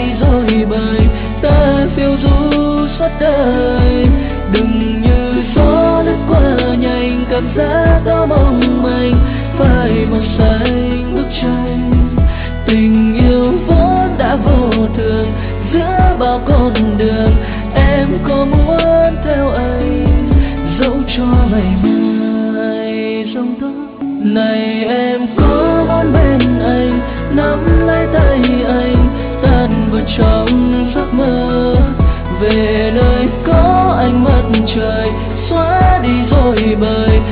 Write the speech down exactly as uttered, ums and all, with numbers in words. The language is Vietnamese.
bay rồi bời, ta phiêu du suốt đời. Đừng như gió lướt qua nhanh, cảm giác đó mong manh, phải màu xanh bức tranh. Tình yêu vốn đã vô thường, giữa bao con đường em có muốn theo anh, dẫu cho ngày mai giông tố. Này em có muốn bên anh, nắm lấy tay anh, tan vào trong giấc mơ, về nơi có ánh mặt trời